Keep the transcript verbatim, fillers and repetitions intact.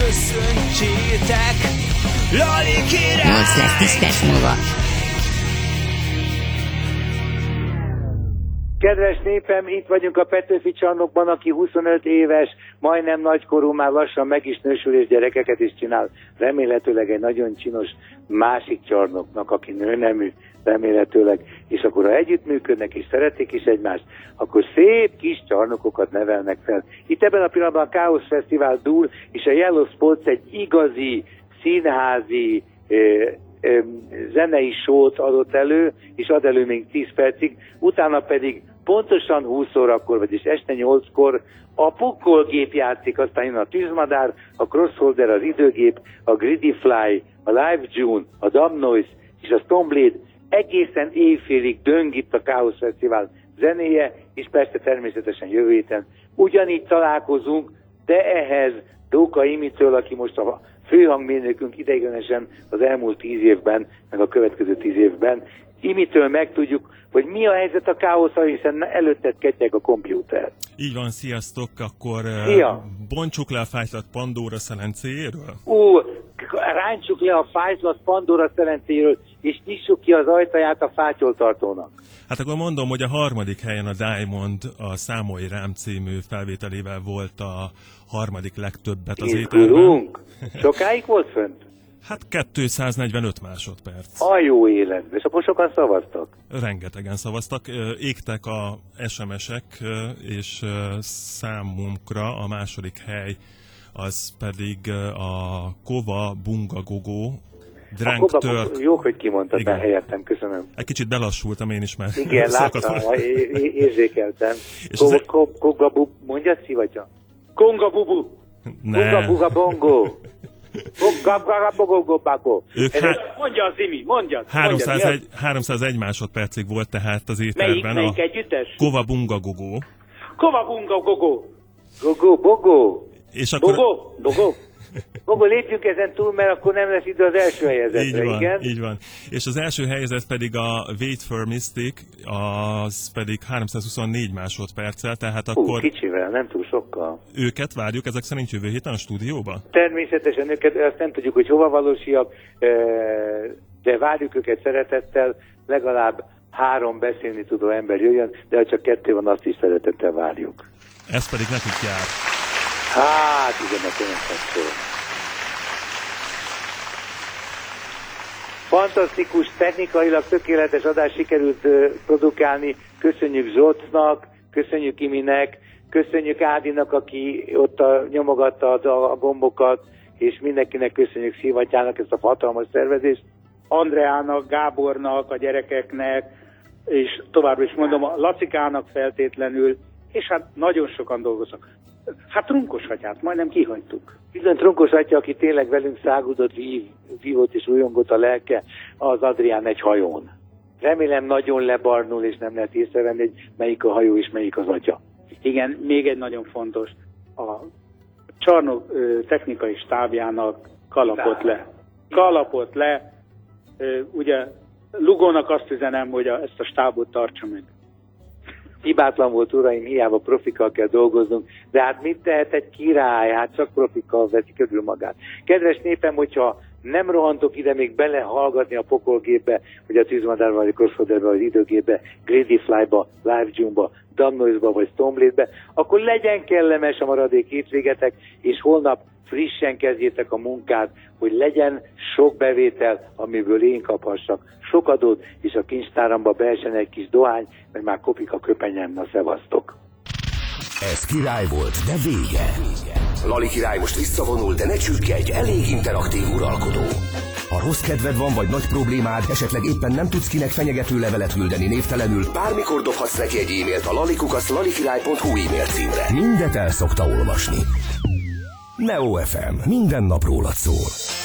köszöntsétek Lali király! nyolc lesz tíz perc múlva. Kedves népem, itt vagyunk a Petőfi csarnokban, aki huszonöt éves, majdnem nagykorú, már lassan meg is nősül és gyerekeket is csinál. Remélhetőleg egy nagyon csinos másik csarnoknak, aki nőnemű, remélhetőleg, és akkor ha együttműködnek és szeretik is egymást, akkor szép kis csarnokokat nevelnek fel. Itt ebben a pillanatban a Káosz Fesztivál dúl, és a Yellow Spots egy igazi, színházi, eh, zenei sót adott elő, és ad elő még tíz percig, utána pedig pontosan húsz órakor, vagyis este nyolckor a pokkolgép játszik, aztán jön a tűzmadár, a crossholder, az időgép, a Greedy Fly, a Live June, a Dumb Noise és a Stoneblade. Egészen éjfélig döng itt a Káosz Fesztivál zenéje, és persze természetesen jövő héten ugyanígy találkozunk, de ehhez Dóka Imitől, aki most a főhangmérnökünk ideiglenesen az elmúlt tíz évben, meg a következő tíz évben, Imitől megtudjuk, hogy mi a helyzet a káoszal, hiszen előtted ketyeg a kompjúter. Így van, sziasztok, akkor Szia. bontsuk le a fájtlat Pandora szelencéjéről? Ú, ráncsuk le a fájtlat Pandora szelencéjéről, és nyissuk ki az ajtaját a fátyoltartónak. Hát akkor mondom, hogy a harmadik helyen a Diamond a Számolj rám című felvételével volt a harmadik legtöbbet az éterben. Sokáig volt fönt? Hát kétszáznegyvenöt másodperc. A jó életben. És akkor sokan szavaztak? Rengetegen szavaztak. Égtek a es em esek, és számunkra a második hely az pedig a Kova Bunga Gogó. Drunk Turk. Jó, hogy kimondtad, mert helyettem, köszönöm. Egy kicsit belassultam én is, mert... Igen, láttam, érzékeltem. Konga bubu, mondja szivatya? Konga bubu. Konga buga bongo. Mondja az Imi, mondja. háromszázegy másodpercig volt tehát az éterben. Melyik, melyik együttes? Kova Bunga Gogó. Kova Bunga Gogó. Gogó, bogó. És akkor... Bogó, bogó. Bogó, lépjünk ezen túl, mert akkor nem lesz idő az első helyezetre, így van, igen? Így van. És az első helyezett pedig a Wait for Mystic, az pedig háromszázhuszonnégy másodperccel, tehát akkor... Hú, kicsivel, nem túl sokkal. Őket várjuk ezek szerint jövő héten a stúdióba? Természetesen őket, azt nem tudjuk, hogy hova valósiak, de várjuk őket szeretettel, legalább három beszélni tudó ember jöjjön, de ha csak kettő van, azt is szeretettel várjuk. Ez pedig nekik jár. Hát, igen, mert önöknek szól. Fantasztikus, technikailag tökéletes adást sikerült uh, produkálni. Köszönjük Zsocnak, köszönjük Iminek, köszönjük Ádinak, aki ott a, nyomogatta a, a gombokat, és mindenkinek köszönjük Szivatyának ezt a hatalmas szervezést. Andreának, Gábornak, a gyerekeknek, és továbbra is mondom, a Lacikának feltétlenül, és hát nagyon sokan dolgoznak. Hát Trunkos atyát majdnem kihagytuk. Bizony Trunkos atya, aki tényleg velünk szágudott, vív, vívott és újongott a lelke, az Adrián egy hajón. Remélem nagyon lebarnul, és nem lehet észrevenni, hogy melyik a hajó és melyik az atya. Igen, még egy nagyon fontos. A csarnok ö, technikai stábjának kalapot le. Kalapot le. Ö, ugye Lugónak azt üzenem, hogy a, ezt a stábot tartsa meg. Hibátlan volt, uraim, hiába profikkal kell dolgoznunk, de hát mit tehet egy király, hát csak profikkal veszi körül magát. Kedves népem, hogyha nem rohantok ide még belehallgatni a pokolgépbe, vagy a tűzmadárba, vagy a crossholderbe, vagy az időgépbe, Greedy Fly-ba, Live June-ba, Dumb Noise-ba, vagy Stoneblade-be, akkor legyen kellemes a maradék hétvégetek, és holnap frissen kezdjétek a munkát, hogy legyen sok bevétel, amiből én kaphassak sok adót, és a kincstáramba beessen egy kis dohány, mert már kopik a köpenyem, na szevasztok. Ez király volt, de vége. Lali király most visszavonul, de ne csüggedj, elég interaktív uralkodó. Ha rossz kedved van, vagy nagy problémád, esetleg éppen nem tudsz kinek fenyegető levelet küldeni névtelenül, bármikor dobhatsz neki egy e-mailt a lalikukasz lalikirály pont hu e-mail címre. Mindet el szokta olvasni. Neo ef em, minden nap rólad szól.